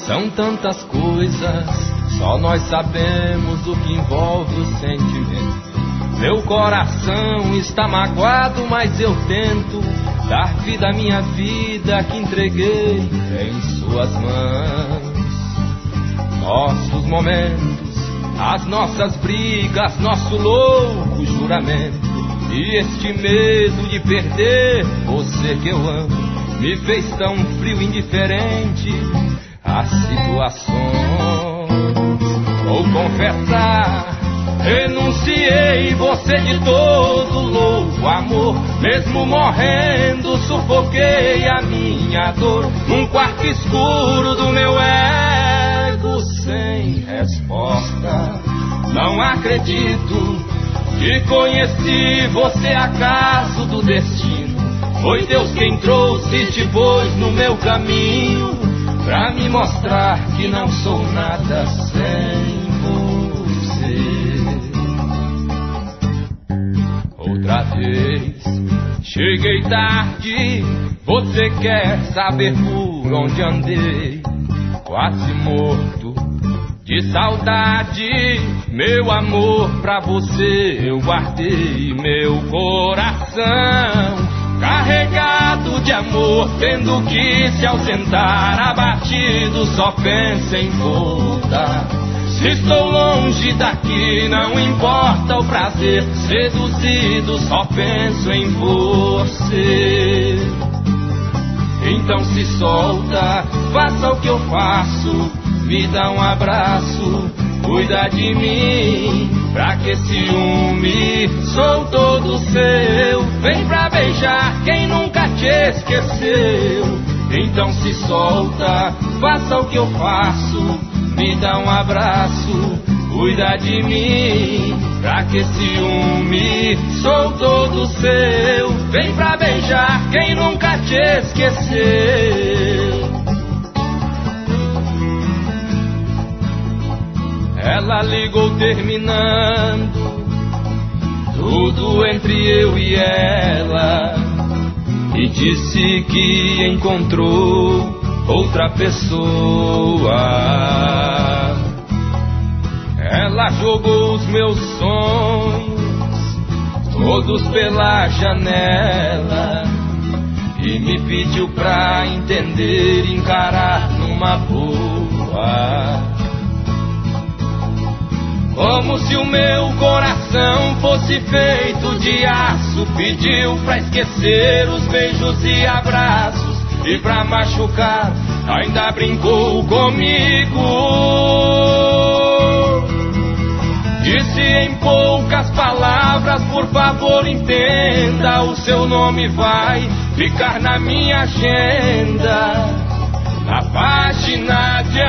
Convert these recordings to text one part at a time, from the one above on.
São tantas coisas, só nós sabemos o que envolve o sentimento. Meu coração está magoado, mas eu tento dar vida à minha vida que entreguei em suas mãos. Nossos momentos, as nossas brigas, nosso louco juramento, e este medo de perder você que eu amo me fez tão frio e indiferente às situações. Vou confessar, renunciei você de todo louco amor. Mesmo morrendo, sufoquei a minha dor num quarto escuro do meu ego sem resposta. Não acredito que conheci você acaso do destino. Foi Deus quem trouxe e te pôs no meu caminho, pra me mostrar que não sou nada sem você. Outra vez, cheguei tarde, você quer saber por onde andei? Quase morto de saudade, meu amor pra você eu guardei. Meu coração carregado de amor, tendo que se ausentar, abatido, só pensa em voltar. Se estou longe daqui, não importa o prazer, seduzido, só penso em você. Então se solta, faça o que eu faço, me dá um abraço, cuida de mim, pra que ciúme, sou todo seu. Vem pra beijar quem nunca te esqueceu. Então se solta, faça o que eu faço, me dá um abraço, cuida de mim, pra que ciúme, sou todo seu. Vem pra beijar quem nunca te esqueceu. Ela ligou terminando tudo entre eu e ela, e disse que encontrou outra pessoa. Ela jogou os meus sonhos todos pela janela e me pediu pra entender e encarar numa boa. Como se o meu coração fosse feito de aço, pediu pra esquecer os beijos e abraços, e pra machucar ainda brincou comigo. Disse em poucas palavras, por favor entenda, o seu nome vai ficar na minha agenda, na página de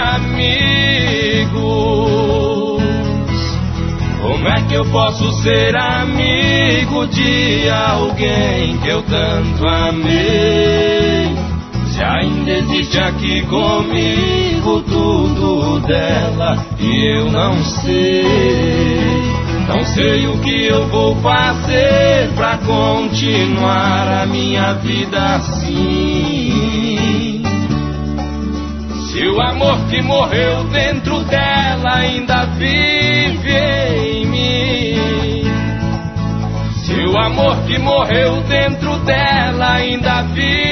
amigos. Como é que eu posso ser amigo de alguém que eu tanto amei, se ainda existe aqui comigo tudo dela e eu não sei? Não sei o que eu vou fazer pra continuar a minha vida assim. Se o amor que morreu dentro dela ainda vive em mim, se o amor que morreu dentro dela ainda vive